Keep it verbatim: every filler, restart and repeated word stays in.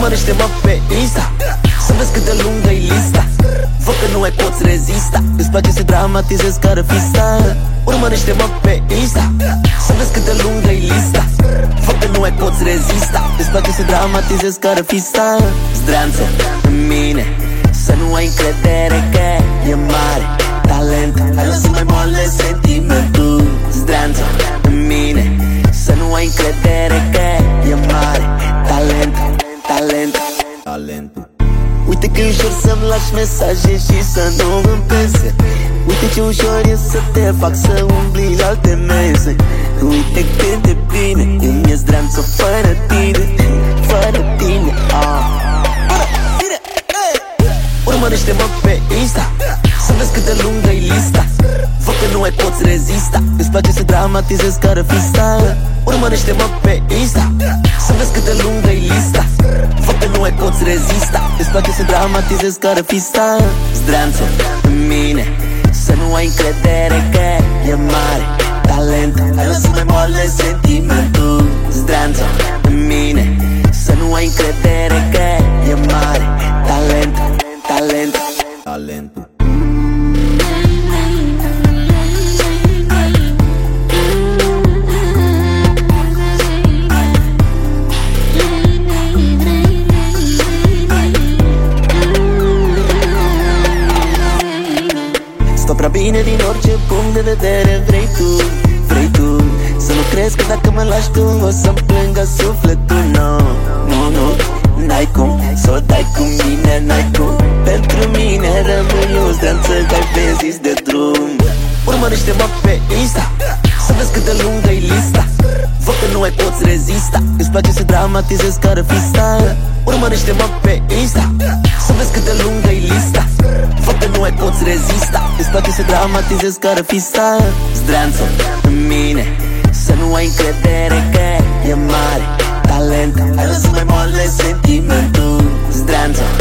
Urmărește-mă pe Insta să vezi cât de lungă-i lista. Văd că nu mai poți rezista. Îți place să dramatizezi ca răfista. Urmărește-mă pe Insta să vezi cât de lungă-i lista. Văd că nu mai poți rezista. Îți place să dramatizezi ca răfista. Zdreanță în mine, să nu ai încredere că e mare talent. Hai lăsă mai moale sentimentul. Zdreanță în mine, să nu ai încredere că e mare talent. Talent, talentul. Uite că e ușor să-mi lași mesaje și să nu îmi pese. Uite ce ușor e să te fac să umbli la alte mese. Uite cât de bine îmi e zdreanță fără tine. Fără tine, ah. Urmărește-mă pe Insta să vezi cât de lungă-i lista. Văd că nu mai poți rezista. Îți place să dramatizezi ca răfista. Urmărește-mă pe Insta să vezi cât de lungă-i lista. Văd că nu mai poți rezista. Îți place să dramatizezi ca răfista. Zdreanță în mine, să nu ai încredere că e mare talent. Hai lăsă mai moale sentimentul. Zdreanță în mine, să nu ai încredere că e mare talent. Talent, talentul. Stau prea bine din orice punct de vedere. Vrei tu, vrei tu să nu crezi că dacă mă lași tu o să-mi plângă sufletul. No, no, no, n-ai cum să o dai cu mine, n-ai cum. Pentru mine rămâi o zdreanță ca-i pe zis de drum. Urmărește-mă pe Insta să vezi cât de lungă-i lista. Văd că nu mai poți rezista. Îți place să dramatizezi ca răfista. Urmărește-mă pe Insta să vezi cât de lungă-i lista. Văd că nu mai poți rezista. Îți place să dramatizezi ca răfista. Zdreanță în mine, să nu ai încredere că e mare talent. Hai lăsă mai moale sentimentul. Zdreanță